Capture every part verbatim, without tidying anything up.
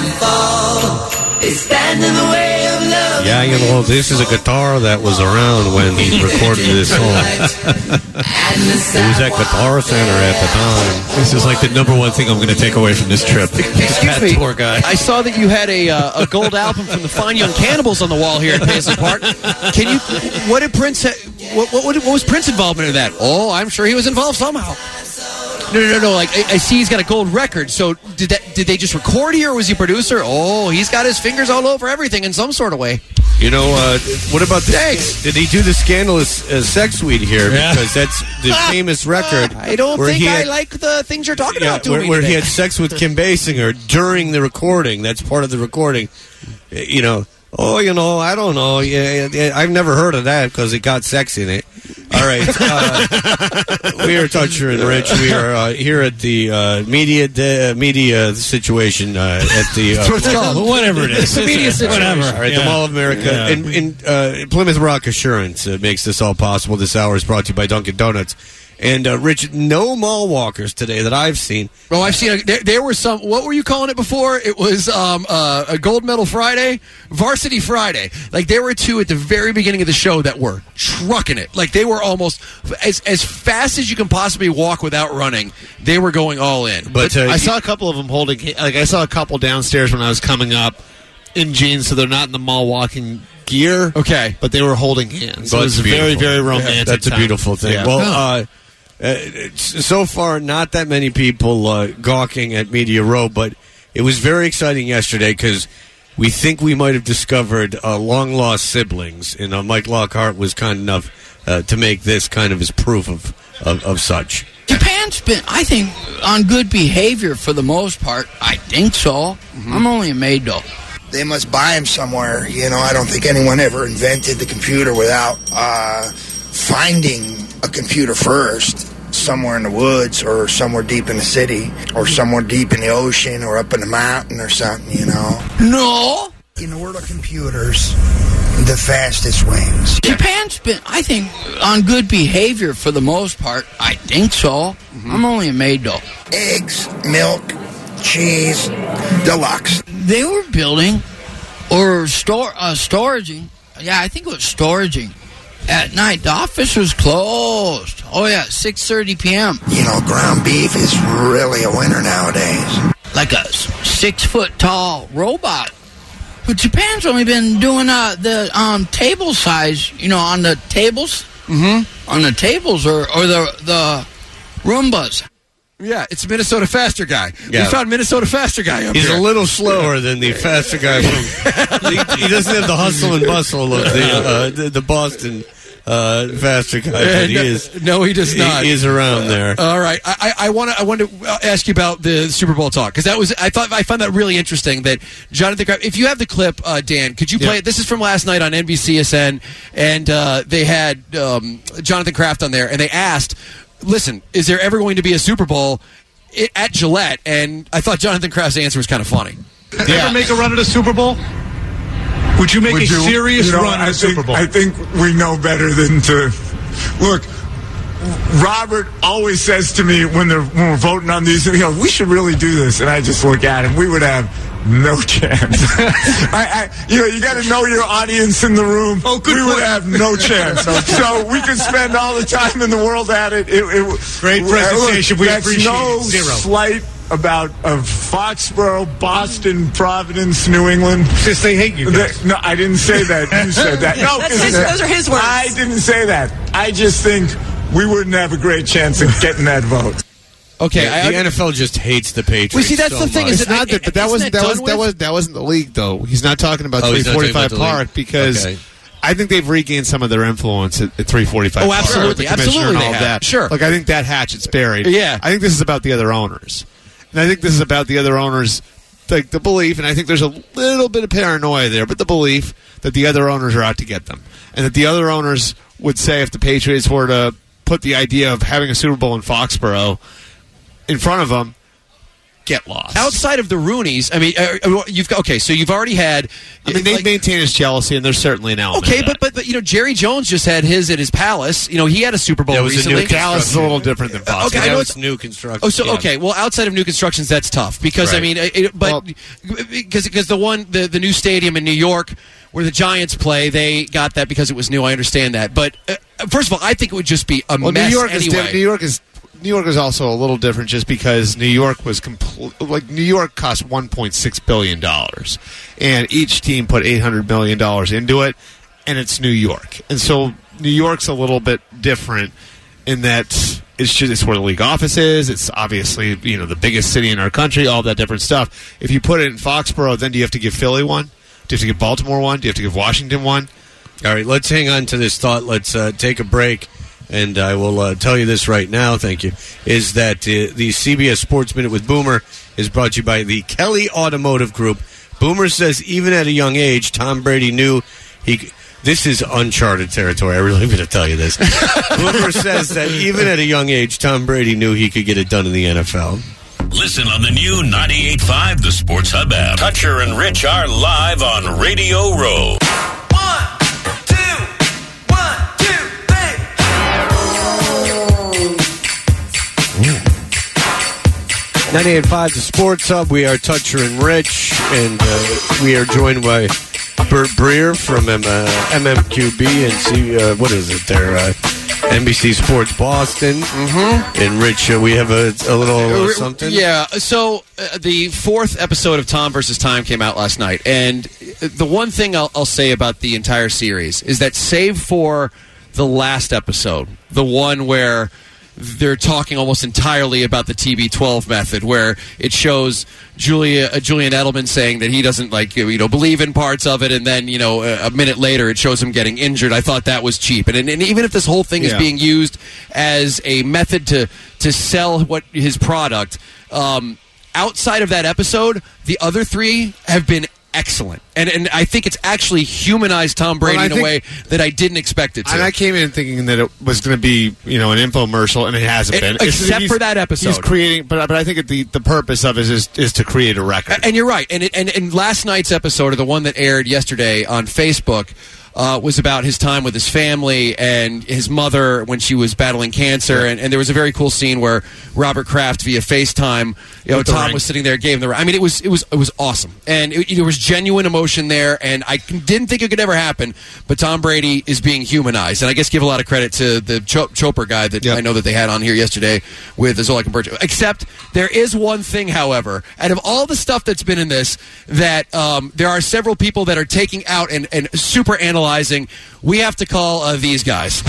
fall. They stand in the way of love. Yeah, you know, this is a guitar that was around when he recorded this song. It was at Guitar Center at the time. This is like the number one thing I'm going to take away from this trip. Excuse me. Poor guy. I saw that you had a uh, a gold album from the Fine Young Cannibals on the wall here at Paisley Park. Can you? What did Prince? Ha- what, what, what was Prince's involvement in that? Oh, I'm sure he was involved somehow. No, no, no, no. Like I, I see, he's got a gold record. So did that? Did they just record here, or was he a producer? Oh, he's got his fingers all over everything in some sort of way. You know, uh, what about the? Thanks. Did he do the scandalous uh, sex suite here? Yeah. Because that's the famous record. I don't where think he I had- like the things you're talking Yeah, about to where, me where he today. had sex with Kim Basinger during the recording. That's part of the recording. You know, oh, you know, I don't know. Yeah, yeah, I've never heard of that because it got sex in it. All right. Uh, we are Toucher and Rich. We are uh, here at the uh, media de- media situation uh, at the. Uh, That's what it's called. Whatever it is. The media situation. Whatever. All right, Yeah. the Mall of America. Yeah. And, and uh, Plymouth Rock Assurance uh, makes this all possible. This hour is brought to you by Dunkin' Donuts. And, uh, Rich, no mall walkers today that I've seen. Oh, I've seen. A, there, there were some. What were you calling it before? It was um, uh, a Gold Medal Friday, Varsity Friday. Like there were two at the very beginning of the show that were trucking it. Like they were almost as as fast as you can possibly walk without running. They were going all in. But uh, I saw a couple of them holding. Like I saw a couple downstairs when I was coming up in jeans, so they're not in the mall walking gear. Okay, but they were holding hands. Well, it was it's very, beautiful. very romantic. Yeah, that's a time. beautiful thing. Yeah. Well, uh, uh, it's- so far, not that many people uh, gawking at Media Row, but it was very exciting yesterday because we think we might have discovered uh, long-lost siblings, and uh, Mike Lockhart was kind enough uh, to make this kind of as proof of, of, of such. Japan's been, I think, on good behavior for the most part. I think so. Mm-hmm. I'm only a maid, though. They must buy them somewhere. You know, I don't think anyone ever invented the computer without uh, finding a computer first, somewhere in the woods or somewhere deep in the city or somewhere deep in the ocean or up in the mountain or something, you know. No. In the world of computers, the fastest wings. Japan's been, I think, on good behavior for the most part. I think so. Mm-hmm. I'm only a maid, though. Eggs, milk, cheese, deluxe. They were building or store uh, storaging. Yeah, I think it was storaging. At night, the office was closed. Oh, yeah, six thirty p.m. You know, ground beef is really a winner nowadays. Like a six-foot-tall robot. But Japan's only been doing uh, the um, table size, you know, on the tables. Mm-hmm. On the tables or, or the, the Roombas. Yeah, it's Minnesota Faster Guy. Yeah. We found Minnesota Faster Guy up He's here. a little slower than the faster guy from. he, he doesn't have the hustle and bustle of the uh, the, the Boston uh, faster guy, but he no, is. no, he does not. He is around there. All right, I, I want to. I want to ask you about the Super Bowl talk because that was. I thought I found that really interesting. That Jonathan Kraft. If you have the clip, uh, Dan, could you play Yeah. it? This is from last night on N B C S N, and uh, they had um, Jonathan Kraft on there, and they asked, "Listen, is there ever going to be a Super Bowl it, at Gillette?" And I thought Jonathan Kraft's answer was kind of funny. Yeah. Ever make a run at a Super Bowl? Would you make Would a you- serious you know, run at I a think, Super Bowl? I think we know better than to look. Robert always says to me when they're when we're voting on these, you know, we should really do this, and I just look at him. We would have no chance. I, I, you know, you got to know your audience in the room. Oh, good we would point. have no chance. So we could spend all the time in the world at it. it, it Great presentation. Look, We that's appreciate no it. Zero. slight about of Foxborough, Boston, Providence, New England. Just they hate you guys. The- no, I didn't say that. You said that. No, That's 'cause his- those are his words. I didn't say that. I just think we wouldn't have a great chance of getting that vote. Okay, Yeah, I, the N F L just hates the Patriots. Well, see, that's so the thing, much. is It's it- not that, but that isn't wasn't that that was done that with? was that wasn't the league though. He's not talking about Oh, three he's not talking forty-five about the Park league. because Okay. I think they've regained some of their influence at, at three forty-five. Oh, Park, absolutely. with the commissioner Absolutely and they all have. that. Sure. Like I think that hatchet's buried. Yeah. I think this is about the other owners, and I think this is about the other owners. Like the belief, and I think there's a little bit of paranoia there, but the belief that the other owners are out to get them, and that the other owners would say if the Patriots were to put the idea of having a Super Bowl in Foxborough in front of them, get lost. Outside of the Rooneys, I mean, uh, you've got, okay, so you've already had. I mean, they like, maintain his jealousy, and there's certainly an element. Okay, of but, that. but but you know, Jerry Jones just had his at his palace. You know, he had a Super Bowl That was a recently. new Dallas is a little different than Fox. Okay, I that know was it's- new construction. Oh, so yeah. okay. Well, outside of new constructions, that's tough because I Right. mean, it, but because because the one the, the new stadium in New York where the Giants play, they got that because it was new. I understand that, but uh, first of all, I think it would just be a well, mess New York anyway. is diff- New York is New York is also a little different just because New York was compl- like New York cost one point six billion dollars, and each team put eight hundred million dollars into it, and it's New York, and so New York's a little bit different in that it's just it's where the league office is. It's obviously you know the biggest city in our country, all that different stuff. If you put it in Foxborough, then do you have to give Philly one? Do you have to give Baltimore one? Do you have to give Washington one? All right, let's hang on to this thought. Let's uh, take a break, and I will uh, tell you this right now, thank you, is that uh, the C B S Sports Minute with Boomer is brought to you by the Kelly Automotive Group. Boomer says even at a young age, Tom Brady knew he... This is uncharted territory. I really am going to tell you this. Boomer says that even at a young age, Tom Brady knew he could get it done in the N F L. Listen on the new ninety-eight point five The Sports Hub app. Toucher and Rich are live on Radio Row. ninety-eight point five The Sports Hub. We are Toucher and Rich, and uh, we are joined by Bert Breer from M- uh, M M Q B and C. Uh, what is it there? Uh, N B C Sports Boston. Mm-hmm. And Rich, uh, we have a, a little uh, something. Yeah. So uh, the fourth episode of Tom versus Time came out last night, and the one thing I'll, I'll say about the entire series is that, save for the last episode, the one where they're talking almost entirely about the T B twelve method, where it shows Julia, uh, Julian Edelman saying that he doesn't like you know believe in parts of it, and then you know a, a minute later it shows him getting injured. I thought that was cheap, and, and, and even if this whole thing is Yeah. being used as a method to to sell what his product, um, outside of that episode, the other three have been excellent, and and I think it's actually humanized Tom Brady Well, I in a think- way that I didn't expect it to. And I came in thinking that it was going to be, you know, an infomercial, and it hasn't It- been. except He's- for that episode. He's creating, but but I think the the purpose of it is is to create a record. And you're right. And, it, and and last night's episode, or the one that aired yesterday on Facebook, uh, was about his time with his family and his mother when she was battling cancer. And, and there was a very cool scene where Robert Kraft, via FaceTime, you know, With the Tom ring. was sitting there, gave him the. I mean, it was it was it was awesome, and it, there was genuine emotion there. And I didn't think it could ever happen, but Tom Brady is being humanized. And I guess give a lot of credit to the Chop- Chopper guy that Yep. I know that they had on here yesterday with Zola Converge. Except there is one thing, however, out of all the stuff that's been in this, that um, there are several people that are taking out and, and super analyzing. We have to call uh, these guys.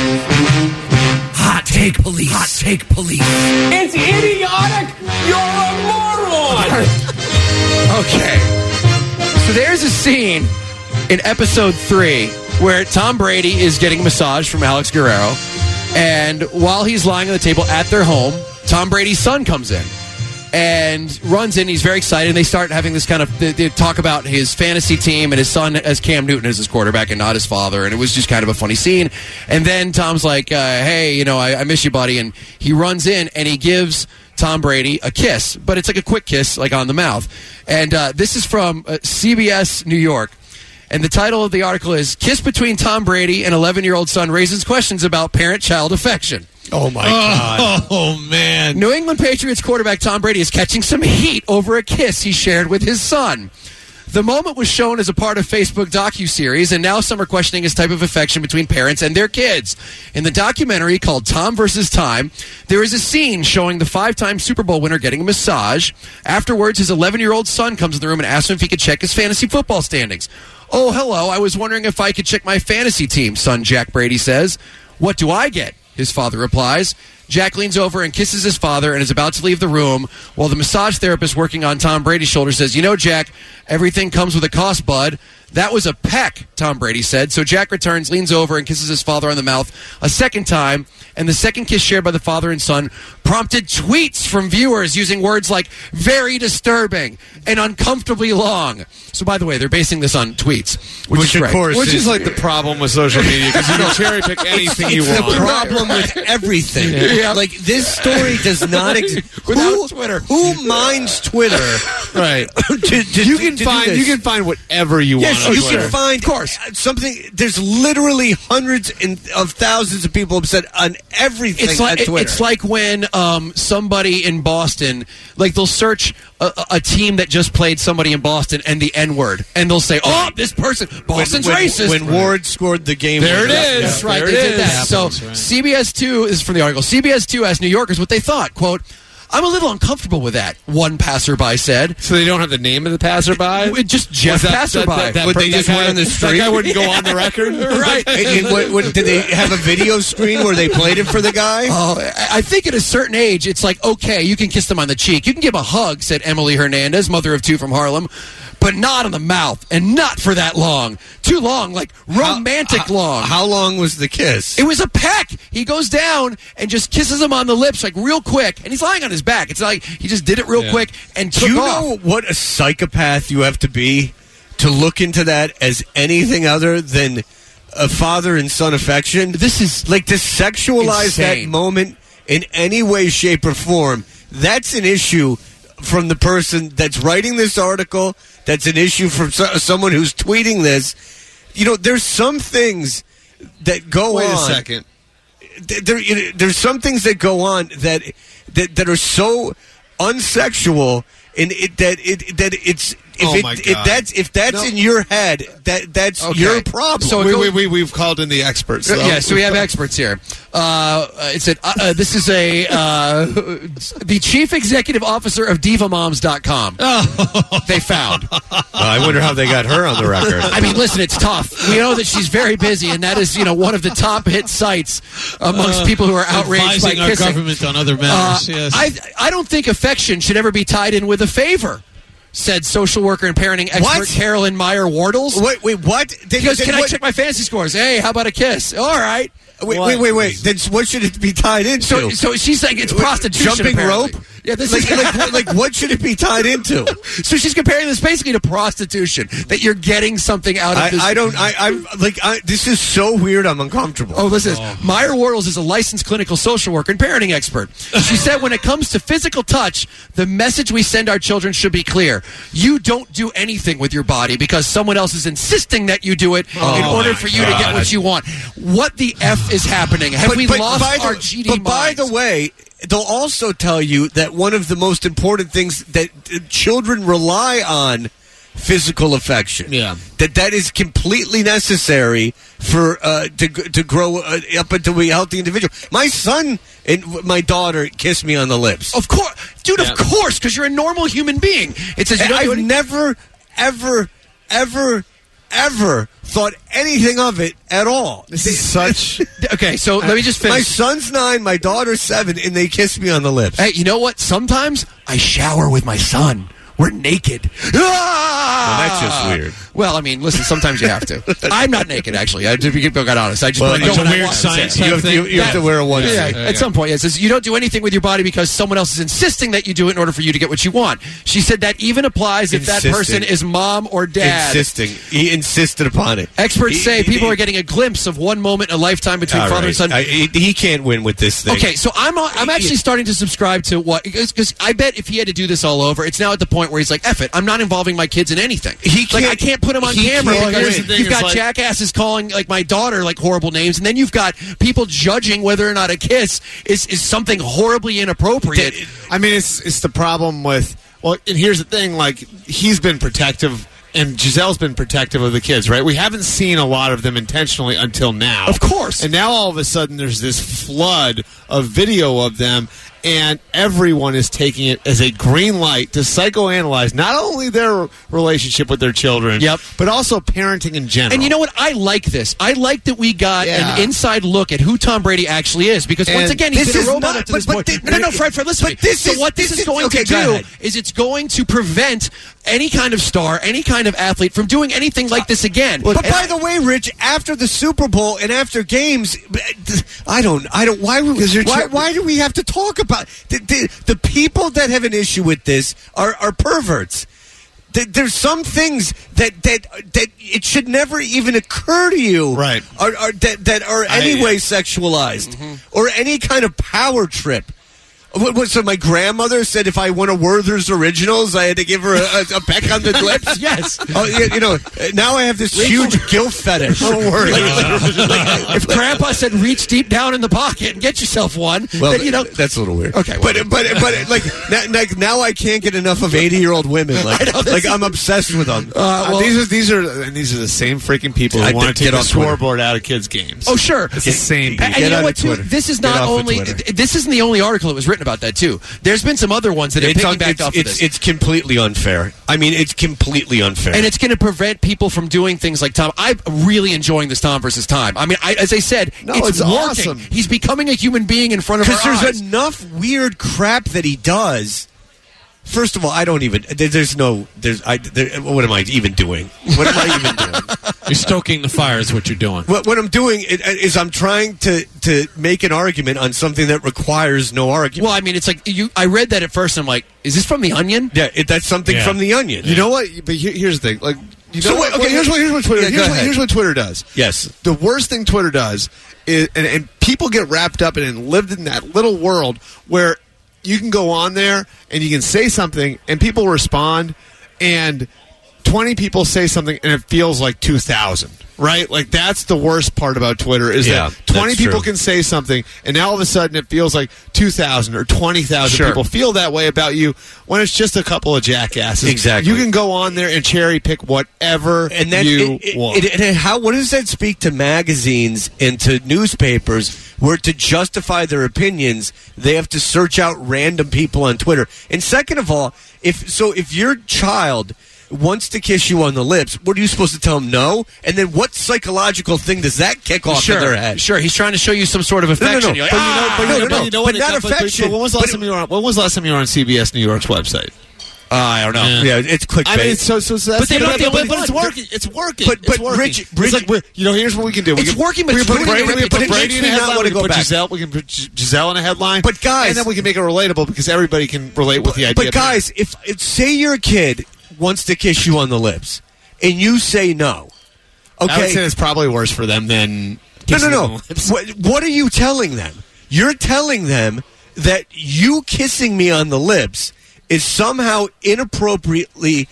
Hot take police. Hot take police. It's idiotic! You're a moron! Okay. So there's a scene in episode three where Tom Brady is getting a massage from Alex Guerrero, and while he's lying on the table at their home, Tom Brady's son comes in and runs in. He's very excited, and they start having this kind of they, they talk about his fantasy team and his son as Cam Newton as his quarterback and not his father, and it was just kind of a funny scene. And then Tom's like, uh, hey, you know, I, I miss you, buddy, and he runs in and he gives Tom Brady a kiss, but it's like a quick kiss, like on the mouth. And uh, this is from uh, C B S New York. And the title of the article is Kiss Between Tom Brady and eleven-year-old Son Raises Questions About Parent-Child Affection. Oh, my God. Oh, man. New England Patriots quarterback Tom Brady is catching some heat over a kiss he shared with his son. The moment was shown as a part of Facebook docuseries, and now some are questioning his type of affection between parents and their kids. In the documentary called Tom versus Time, there is a scene showing the five-time Super Bowl winner getting a massage. Afterwards, his eleven-year-old son comes in the room and asks him if he could check his fantasy football standings. Oh, hello, I was wondering if I could check my fantasy team, son Jack Brady says. What do I get? His father replies. Jack leans over and kisses his father and is about to leave the room while the massage therapist working on Tom Brady's shoulder says, you know, Jack, everything comes with a cost, bud. That was a peck, Tom Brady said. So Jack returns, leans over, and kisses his father on the mouth a second time. And the second kiss shared by the father and son prompted tweets from viewers using words like very disturbing and uncomfortably long. So, by the way, they're basing this on tweets, which, Which, is of great. course, Which is like the problem with social media because you can cherry pick anything you It's want. the problem with everything. Yeah. Like, this story does not exist. Without who, Twitter. Who minds Twitter? Right. to, to, You to- can to do find this? you can find whatever you Yes, want. on you Twitter. can find, of course, something. There's literally hundreds and, of thousands of people upset on everything It's like on Twitter. it's like when um, somebody in Boston, like they'll search a, a team that just played somebody in Boston and the N word, and they'll say, "Oh, this person, Boston's when, racist." When Ward scored the game, There it winner. is. That's right. They did that. So C B S two is from the article. C B S two asked New Yorkers what they thought. Quote, "I'm a little uncomfortable with that," one passerby said. So they don't have the name of the passerby? It, just Jeff that- Passerby. that- that- that Would per- they that just guy- went on the That street? guy wouldn't go on the record? Right. And- and what- what- did they have a video screen where they played it for the guy? Oh, I I think at a certain age, it's like, okay, you can kiss them on the cheek. You can give a hug, said Emily Hernandez, mother of two from Harlem, but not on the mouth, and not for that long. Too long, like romantic how, long. How long was the kiss? It was a peck. He goes down and just kisses him on the lips, like real quick, and he's lying on his back. It's like he just did it real Yeah. quick and Do took you off. know what a psychopath you have to be to look into that as anything other than a father and son affection? This is like to sexualize that insane. moment in any way, shape, or form. That's an issue from the person that's writing this article. That's an issue from so- someone who's tweeting this. You know, there's some things that go Wait on. a second. There, you know, there's some things that go on that that, that are so unsexual, and it, that it that it's if Oh it, my if God. that's if that's No. in your head, that that's Okay. your problem. So it we, goes- we, we, we've called in the experts. though. Yeah, so we have experts here. Uh, it said, uh, uh, this is a uh, the chief executive officer of diva moms dot com. They found. Uh, I wonder how they got her on the record. I mean, listen, it's tough. We know that she's very busy, and that is, you know, one of the top hit sites amongst Uh, people who are outraged by advising our kissing. government on other Uh, matters. yes. I, I don't think affection should ever be tied in with a favor, said social worker and parenting expert What? Carolyn Meyer Wardles. Wait, wait, what? Did, He goes, did- can I what- check my fantasy scores? Hey, how about a kiss? All right. Wait, wait, wait, wait. Then what should it be tied into? So, so she's saying it's Wait, prostitution. Jumping apparently. rope? Yeah, this like, is like, what- like, what should it be tied into? So she's comparing this basically to prostitution. That you're getting something out of I, this. I don't. I, I'm like. I, this is so weird. I'm uncomfortable. Oh, listen. Meyer Wardles is a licensed clinical social worker and parenting expert. She said when it comes to physical touch, the message we send our children should be clear. You don't do anything with your body because someone else is insisting that you do it in Oh, order my for you to get God. what you want. What the F is happening? Have we lost by our the, G D But by minds? the way, they'll also tell you that one of the most important things that uh, children rely on physical affection. Yeah. That that is completely necessary for uh, to to grow uh, up into a healthy individual. My son and my daughter kiss me on the lips. Of course, dude. Yeah. Of course, because you're a normal human being. It says you don't do I've any- never, ever, ever, ever thought anything of it at all. This is such. Okay, so let me just finish. My son's nine, my daughter's seven, and they kiss me on the lips. Hey, you know what? Sometimes I shower with my son. We're naked. Ah! Well, that's just weird. Well, I mean, listen, sometimes you have to. I'm not naked, actually. I, to be quite honest. I just Well, put it's on a what I weird want. science You have, type you, thing. you have to wear a onesie. Yeah, Yeah, at yeah. some point, yeah, it says you don't do anything with your body because someone else is insisting that you do it in order for you to get what you want. She said that even applies if that Insisting. person is mom or dad. Insisting. He insisted upon it. Experts He- say he- people he- are getting a glimpse of one moment in a lifetime between All father right. and son. I, he, he can't win with this thing. Okay, so I'm I'm actually starting to subscribe to what because I bet if he had to do this all over, it's now at the point where he's like, "Eff it, I'm not involving my kids in anything." He like can't- I can't put him on he camera can't because win. thing you've is, got like- jackasses calling like my daughter like horrible names, and then you've got people judging whether or not a kiss is is something horribly inappropriate. I mean, it's it's the problem with. Well, and here's the thing: like he's been protective, and Giselle's been protective of the kids, right? We haven't seen a lot of them intentionally until now, Of course. And now all of a sudden, there's this flood of video of them, and everyone is taking it as a green light to psychoanalyze not only their relationship with their children, Yep. but also parenting in general. And you know what? I like this. I like that we got Yeah. an inside look at who Tom Brady actually is. Because once And again, he's this been a is robot not- up to but- this but point. thi- no, no, no, Fred, Fred, listen but to me. this so is- what this, this is is- going okay, to go do ahead. is it's going to prevent any kind of star, any kind of athlete from doing anything like this again. But And by I- the way, Rich, after the Super Bowl and after games, I don't, I don't. Why? would- Why? Why do we have to talk about the, the, the people that have an issue with this are, are perverts? th- there's some things that, that that it should never even occur to you, right? Are, are, that that are anyway I, sexualized, mm-hmm. or any kind of power trip. What, what, so my grandmother said if I won a Werther's Originals, I had to give her a, a, a peck on the lips. Yes. Oh, you, you know, now I have this huge guilt fetish. Don't worry. Like, like, like, if Grandpa said reach deep down in the pocket and get yourself one, well, then, you know. That's a little weird. Okay. Well, but, but, but, like, now, like, now I can't get enough of eighty-year-old women. Like, know, like I'm obsessed with them. Uh, well, uh, these, are, these, are, and these are the same freaking people who want to take the scoreboard out of kids' games. Oh, sure. It's the same people. And, and you know what, too? This is not only, this isn't the only article that was written about that, too. There's been some other ones that have piggybacked off of it's, this. It's completely unfair. I mean, it's completely unfair. And it's going to prevent people from doing things like Tom. I'm really enjoying this Tom versus Time. I mean, I, as I said, no, it's, it's working. Awesome. He's becoming a human being in front of our eyes. Because there's enough weird crap that he does. First of all, I don't even. There, there's no. There's. I. There, what am I even doing? What am I even doing? You're stoking the fire. Is what you're doing. What, what I'm doing is, is I'm trying to to make an argument on something that requires no argument. Well, I mean, it's like you. I read that at first, and I'm like, is this from The Onion? Yeah, it, that's something yeah. from The Onion. You know what? But here, here's the thing. Like, you know so what? Wait, okay, here's what. Here's what Twitter. Yeah, here's, what, here's what Twitter does. Yes. The worst thing Twitter does is, and, and people get wrapped up in and lived in that little world where you can go on there and you can say something and people respond and twenty people say something and it feels like two thousand, right? Like that's the worst part about Twitter is yeah, that twenty people true. can say something and now all of a sudden it feels like two thousand or twenty thousand sure. people feel that way about you when it's just a couple of jackasses. Exactly. You can go on there and cherry pick whatever and then you it, it, want. It, it, how, what does that speak to magazines and to newspapers where to justify their opinions they have to search out random people on Twitter? And second of all, if so if your child wants to kiss you on the lips, what are you supposed to tell them no? And then what psychological thing does that kick off sure, in their head? Sure, he's trying to show you some sort of affection. No, no, no. Like, But, ah! you know, but, no, you know, but you know but what? not But, but, affection. but when was the last time you were on, when was the last time you were on C B S New York's website? Uh, I don't know. Yeah, it's clickbait. I mean, so so, so that's But they don't- but, they but, only but it's want- working. It's working. But- but it's working. Rich- It's Rich- like we- you know, here's what we can do. We It's can, working, but we it's can put ruining Brady, the we can put reputation. Brady in a It makes me not headline. wanna We can go put back. Giselle. We can put Gis- Giselle in a headline. But guys- and then we can make it relatable because everybody can relate with the idea. But guys, if, if say your kid wants to kiss you on the lips and you say no, okay, I would say it's probably worse for them than no, kissing no, on no. the lips. What, what are you telling them? You're telling them that you kissing me on the lips is somehow inappropriately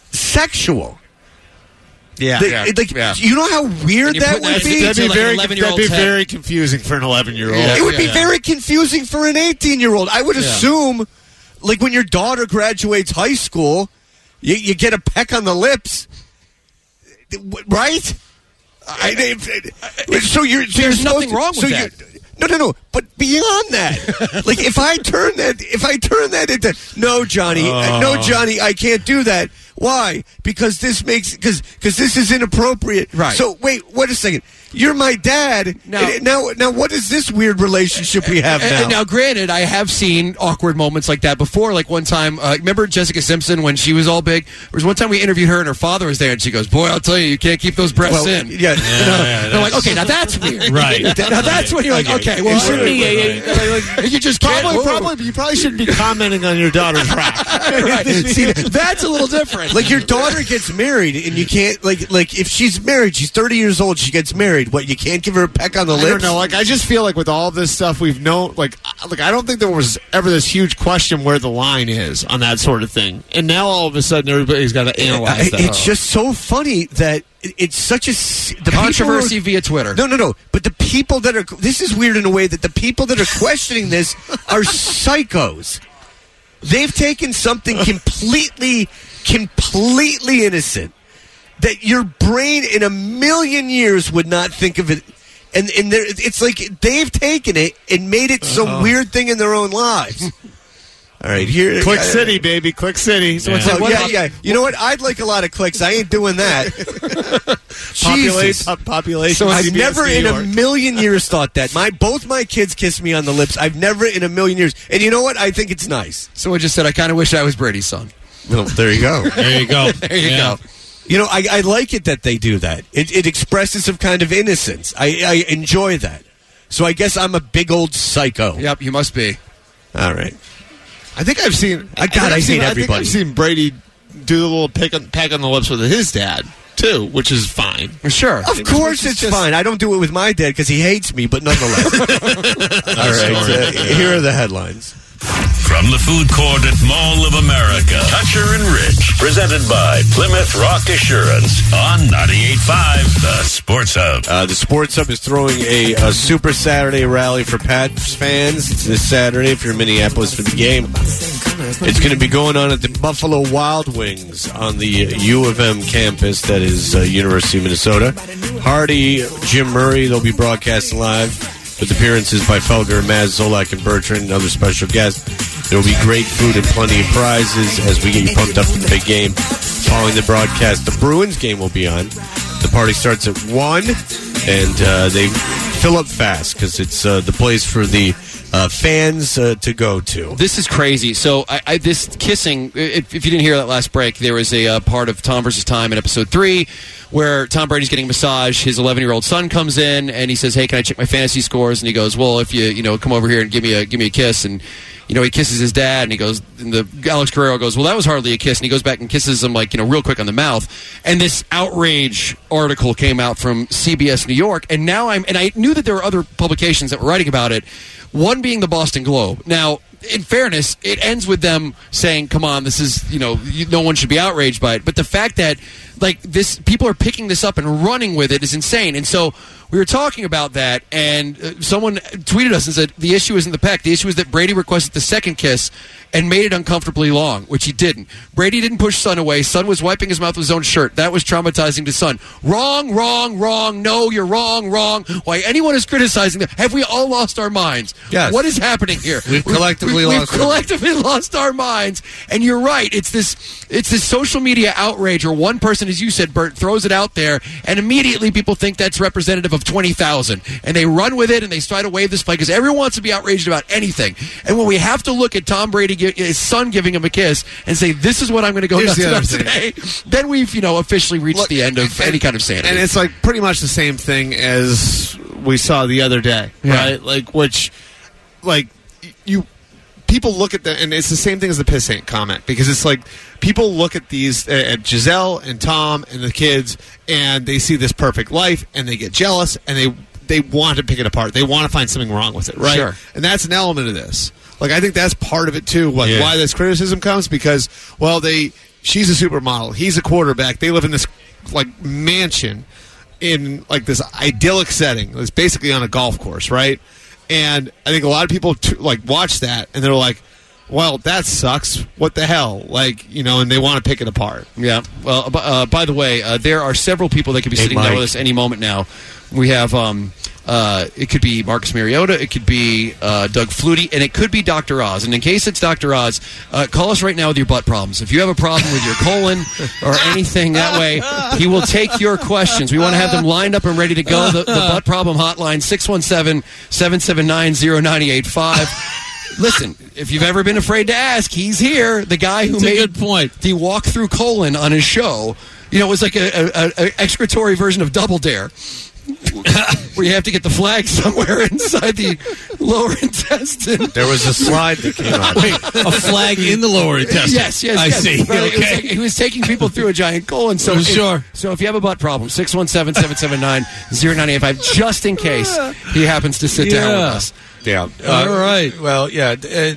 sexual. Yeah, The- yeah. like, yeah. you know how weird And you that put would that be? That'd be like an very, that'd eleven-year-old's be head. very confusing for an eleven-year-old. Yeah. It would be Yeah. very confusing for an eighteen-year-old. I would Yeah. assume, like when your daughter graduates high school, you, you get a peck on the lips, right? I, I, so you're so There's you're nothing to, wrong so with you're- that. No, no, no. But beyond that, like if I turn that, if I turn that into no, Johnny, uh, no, Johnny, I can't do that. Why? Because this makes because because this is inappropriate. Right. So wait, wait a second. You're my dad. Now- And- now, now, what is this weird relationship we have And- now? and now, granted, I have seen awkward moments like that before. Like one time, uh, remember Jessica Simpson when she was all big? There was one time we interviewed her and her father was there, and she goes, "Boy, I'll tell you, you can't keep those breasts Well, in." yeah, You know? yeah, And I'm like, okay, now that's weird, Right. Now that's when you're like, okay, well, It shouldn't be- uh, you just can't. Probably, whoa. probably, you probably shouldn't be commenting on your daughter's rack. Right. See, that's a little different. Like your daughter gets married, and you can't like like if she's married, she's thirty years old, she gets married. What, you can't give her a peck on the I lips? don't know. Like, I just feel like with all this stuff we've known, like, I- like I don't think there was ever this huge question where the line is on that sort of thing. And now all of a sudden everybody's got to analyze that. It's just so funny that it- it's such a s- the Controversy people who via Twitter. are- No, no, no. But the people that are this is weird in a way that the people that are questioning this are psychos. They've taken something completely, completely innocent that your brain in a million years would not think of it. And and there- it's like they've taken it and made it some Uh-huh. weird thing in their own lives. All right, here. Click uh, City, baby. Click City. So it's Yeah. like, What yeah, about- yeah. You know what? I'd like a lot of clicks. I ain't doing that. Jesus. Population. Population. So I've C B S never New in a York. million years thought that. My both my kids kiss me on the lips. I've never in a million years. And you know what? I think it's nice. So I just said, I kind of wish I was Brady's son. Well, there you go. There you go. There you Yeah. go. You know, I, I like it that they do that. It, it expresses some kind of innocence. I, I enjoy that. So I guess I'm a big old psycho. Yep, you must be. All right. I think I've seen. I- God, think I've I seen, hate I think everybody. I've seen Brady do the little peck on, peck on the lips with his dad too, which is fine. Sure, of course it's just fine. I don't do it with my dad because he hates me, but nonetheless. All right, uh, here are the headlines. From the food court at Mall of America, Toucher and Rich, presented by Plymouth Rock Assurance on ninety-eight point five, the Sports Hub. Uh, the Sports Hub is throwing a, a Super Saturday rally for Pats fans. It's this Saturday if you're in Minneapolis for the game. It's going to be going on at the Buffalo Wild Wings on the U of M campus, that is uh, University of Minnesota. Hardy, Jim Murray, they'll be broadcasting live with appearances by Felger, Maz, Zolak, and Bertrand, and other special guests. There will be great food and plenty of prizes as we get you pumped up for the big game. Following the broadcast, the Bruins game will be on. The party starts at one, and uh, they fill up fast because it's uh, the place for the uh, fans uh, to go to. This is crazy. So I, I, this kissing, if, if you didn't hear that last break, there was a uh, part of Tom versus Time in episode three where Tom Brady's getting a massage. His eleven-year-old son comes in, and he says, hey, can I check my fantasy scores? And he goes, well, if you, you know, come over here and give me a give me a kiss. And, you know, he kisses his dad, and he goes, and the Alex Guerrero goes, well, that was hardly a kiss. And he goes back and kisses him, like, you know, real quick on the mouth. And this outrage article came out from C B S New York, and now I'm, and I knew that there were other publications that were writing about it, one being the Boston Globe. Now, in fairness, it ends with them saying, come on, this is, you know, you, no one should be outraged by it. But the fact that, like, this, people are picking this up and running with it is insane. And so we were talking about that, and uh, someone tweeted us and said, the issue isn't the peck. The issue is that Brady requested the second kiss and made it uncomfortably long, which he didn't. Brady didn't push Son away. Son was wiping his mouth with his own shirt. That was traumatizing to Son. Wrong, wrong, wrong. No, you're wrong, wrong. Why anyone is criticizing them? Have we all lost our minds? Yes. What is happening here? We've collectively we, we, lost We've our collectively lost our minds. And you're right. It's this it's this social media outrage, or one person, as you said, Bert, throws it out there, and immediately people think that's representative of twenty thousand. And they run with it, and they try to wave this flag, because everyone wants to be outraged about anything. And when we have to look at Tom Brady, his son giving him a kiss, and say, this is what I'm going to go Here's nuts the about today, then we've, you know, officially reached Look, the end of and, any kind of sanity. And it's like pretty much the same thing as we saw the other day, Yeah. right? Like, which, like, you... People look at the, and it's the same thing as the piss ain't comment, because it's like people look at these, at Giselle and Tom and the kids, and they see this perfect life, and they get jealous, and they they want to pick it apart. They want to find something wrong with it, right? Sure. And that's an element of this. Like, I think that's part of it too. Like, Yeah. why this criticism comes, because, well, they she's a supermodel, he's a quarterback, they live in this like mansion in like this idyllic setting. It's basically on a golf course, right? And I think a lot of people t- like watch that, and they're like, well, that sucks. What the hell? Like, you know, and they want to pick it apart. Yeah. Well, uh, by the way, uh, there are several people that could be Hey, sitting down Mike. with us any moment now. We have, um, uh, it could be Marcus Mariota, it could be uh, Doug Flutie, and it could be Doctor Oz. And in case it's Doctor Oz, uh, call us right now with your butt problems. If you have a problem with your colon or anything that way, he will take your questions. We want to have them lined up and ready to go. The, the butt problem hotline, six one seven, seven seven nine, zero nine eight five. Listen, if you've ever been afraid to ask, he's here. The guy who That's a made good point. the walk-through colon on his show, you know, it was like a, a, a excretory version of Double Dare, where you have to get the flag somewhere inside the lower intestine. There was a slide that came out. Wait, a flag in the lower intestine. Yes, yes, I yes. see. Right, it was Okay. like- he was taking people through a giant colon. So Oh, if, sure. So if you have a butt problem, six one seven, seven seven nine, zero nine eight five, just in case he happens to sit down with Yeah. us. Yeah. All right. Well, yeah. Uh,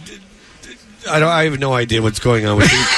I don't. I have no idea what's going on with you.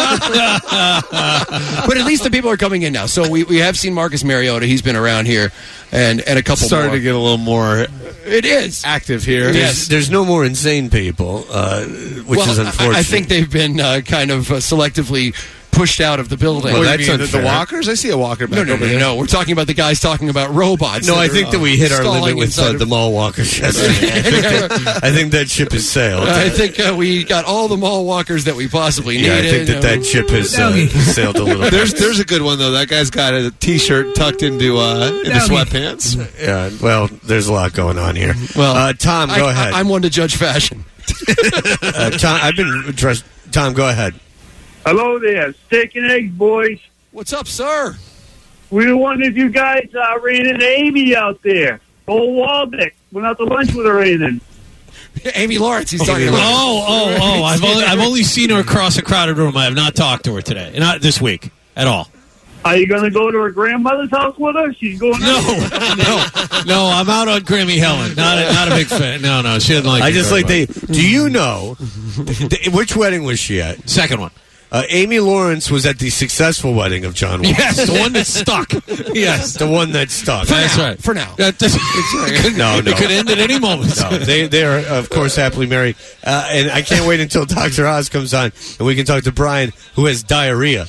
But at least the people are coming in now. So we, we have seen Marcus Mariota. He's been around here, and, and a couple Starting more. to get a little more It is. active here. There's, Yes. there's no more insane people, uh, which well, is I- unfortunate. I think they've been uh, kind of uh, selectively pushed out of the building. Well, What do that's you mean, the, the unfair. walkers? I see a walker back no, no, over no, there. no. We're talking about the guys talking about robots. No, that I are, think uh, that we hit our stalling limit with inside uh, of- the mall walkers yesterday. I think that, I think that ship has sailed. I think uh, we got all the mall walkers that we possibly needed. yeah, I think that that ship has uh, sailed a little bit. There's there's a good one though. That guy's got a t-shirt tucked into uh, into sweatpants. Yeah, well, there's a lot going on here. Well, uh, Tom, go I, ahead. I, I'm one to judge fashion. uh, Tom, I've been dressed. Tom, go ahead. Hello there, steak and eggs, boys. What's up, sir? We were wondering if you guys uh, ran into Amy out there. Old Waldeck. Went out to lunch with her or anything. Amy Lawrence, he's talking about. Oh, oh, oh! I've only, I've only seen her across a crowded room. I have not talked to her today, not this week at all. Are you going to go to her grandmother's house with her? She's going. No, no, no. I'm out on Grammy Helen. Not a, not a big fan. No, no. She didn't like. I it just very like much. they. Do you know th- which wedding was she at? Second one. Uh, Amy Lawrence was at the successful wedding of John Waters. Yes, the one that stuck. Yes, the one that stuck. That's right. For now. That, that's, it could, no, no. It could end at any moment. No, they they are of course happily married, uh, and I can't wait until Doctor Oz comes on and we can talk to Brian, who has diarrhea.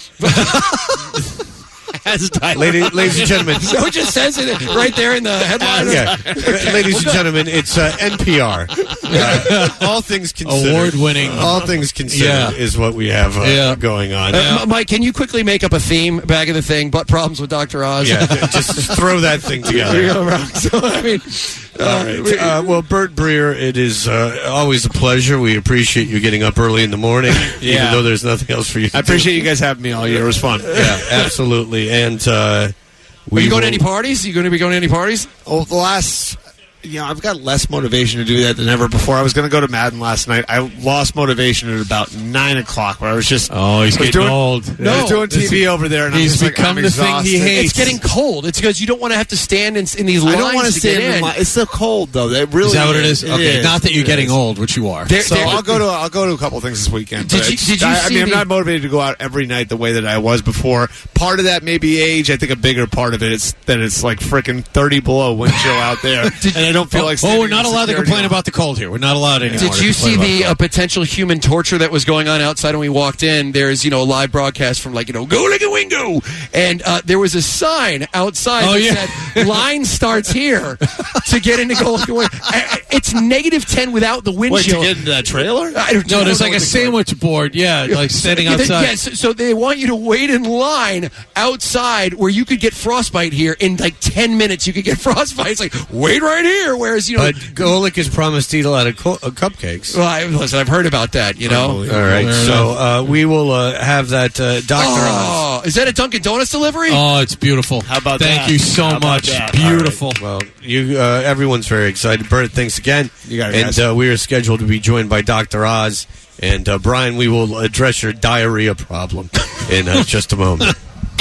Has diarrhea. Ladies, ladies and gentlemen, so it just says it right there in the headline. Yeah, ladies and gentlemen, it's uh, N P R. Uh, all things considered, award-winning. All things considered Yeah. is what we have uh, Yeah. going on. Uh, M- Mike, can you quickly make up a theme back of the thing? Butt problems with Doctor Oz. Yeah, just throw that thing together. So, I mean, All right. Uh, well, Bert Breer, it is uh, always a pleasure. We appreciate you getting up early in the morning, even Yeah. though there's nothing else for you to I do. appreciate you guys having me all year. It was fun. Yeah, absolutely. And uh, we Are you going to will- any parties? Are you going to be going to any parties? Oh, the last, you know, I've got less motivation to do that than ever before. I was going to go to Madden last night. I lost motivation at about nine o'clock, where I was just. Oh, he's was getting doing, old. I was doing T V over there, and He's I'm just become like, I'm the thing he exhausted. hates. It's getting cold. It's because you don't want to have to stand in, in these lines I don't want to to stand get in in. line. It's so cold, though. It really Is that what it is? It okay, is. not that you're It getting is. old, which you are. There- So there- I'll go to I'll go to a couple things this weekend. Did but you- it's- did you I, I see mean, I'm the- not motivated to go out every night the way that I was before. Part of that may be age. I think a bigger part of it is that it's like freaking thirty below wind chill out there, and I don't feel like. Oh, standing we're not in allowed to security complain line. about the cold here. We're not allowed anymore. Did to you complain see about the cold. uh, potential human torture that was going on outside when we walked in? There's, you know, a live broadcast from, like, you know, go like a wingo. And uh, there was a sign outside Oh, that yeah. said, line starts here to get into go like a wingo. Uh, It's negative ten without the wind Wait, to chill. get into that trailer? I don't, No, I there's don't like know a what they call it. sandwich board. Yeah, like standing Yeah, they- outside. Yes, so they want you to wait in line outside where you could get frostbite here in like ten minutes. You could get frostbite. It's like, wait right here. Whereas, you know, But Golick has promised to eat a lot of co- uh, cupcakes. well, I, listen, I've heard about that, you know. All right, so uh, we will uh, have that uh, Doctor Oz. Oh, is that a Dunkin' Donuts delivery? Oh, it's beautiful. How about Thank that? you so How about much. that? Beautiful. Well, you, uh, everyone's very excited. Bert, thanks again. You got it, and guys. uh, we are scheduled to be joined by Doctor Oz. And uh, Brian, we will address your diarrhea problem in uh, just a moment.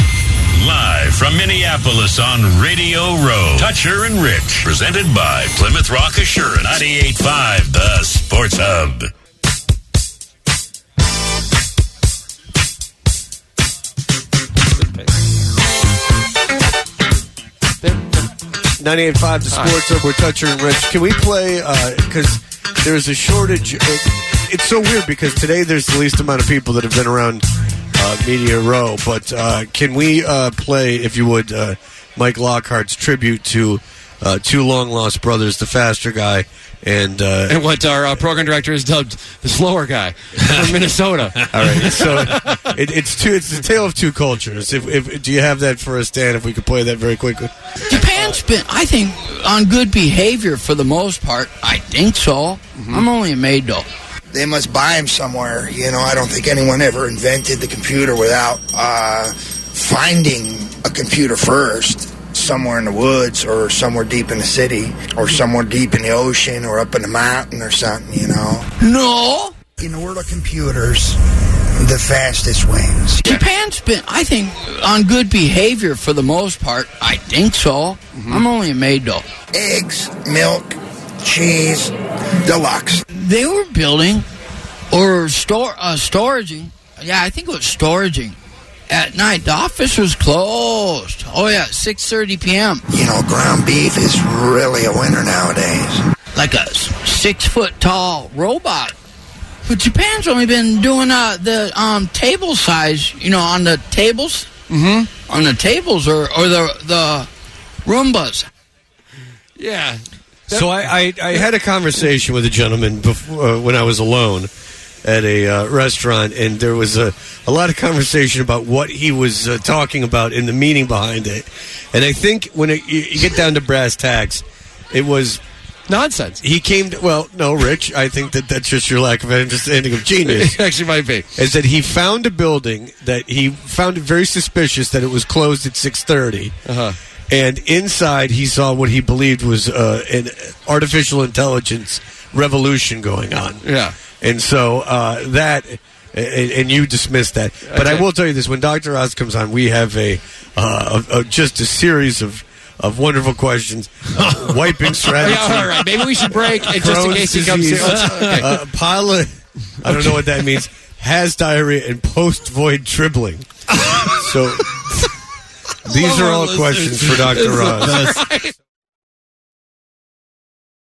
Live from Minneapolis on Radio Row, Toucher and Rich, presented by Plymouth Rock Assurance, ninety-eight point five, the Sports Hub. ninety-eight point five, the Sports Hub. We're Toucher and Rich. Can we play, because there's a shortage. Uh, it's so weird because today there's the least amount of people that have been around uh, Media Row. But uh, can we uh, play, if you would, uh, Mike Lockhart's tribute to uh, two long-lost brothers, the faster guy and... Uh, And what our uh, program director has dubbed the slower guy from Minnesota. all right, so it, it's two. It's the tale of two cultures. If, if do you have that for us, Dan? If we could play that very quickly. Japan's been, I think, on good behavior for the most part. I think so. I'm only a maid, though. They must buy him somewhere. You know, I don't think anyone ever invented the computer without uh, finding a computer first, somewhere in the woods or somewhere deep in the city or somewhere deep in the ocean or up in the mountain or something, you know. No. In the world of computers, the fastest wins. Japan's been, I think, on good behavior for the most part. I think so. I'm only a maid, though. Eggs, milk, cheese, deluxe. They were building or store uh, storaging. Yeah, I think it was storaging. At night, the office was closed. Oh, yeah, six thirty p.m. You know, ground beef is really a winner nowadays. Like a six-foot-tall robot. But Japan's only been doing uh, the um, table size, you know, on the tables. Mm-hmm. On the tables or, or the, the Roombas. Yeah. So I, I, I had a conversation with a gentleman before, uh, when I was alone at a uh, restaurant, and there was a, a lot of conversation about what he was uh, talking about and the meaning behind it. And I think when it, you, you get down to brass tacks, it was nonsense. He came to, well, no, Rich, I think that that's just your lack of understanding of genius. It actually might be. Is that he found a building that he found it very suspicious that it was closed at six thirty. Uh-huh. And inside, he saw what he believed was uh, an artificial intelligence revolution going on. Yeah. And so uh, that, and, and you dismissed that. But Okay. I will tell you this: when Doctor Oz comes on, we have a, uh, a, a just a series of. Of wonderful questions, uh, wiping strategy. Yeah, all right, maybe we should break and just in Crohn's case he comes disease, in. Let's- okay. uh, pilot. I don't know what that means. Has diarrhea and post void dribbling. So these are all questions for Doctor Oz.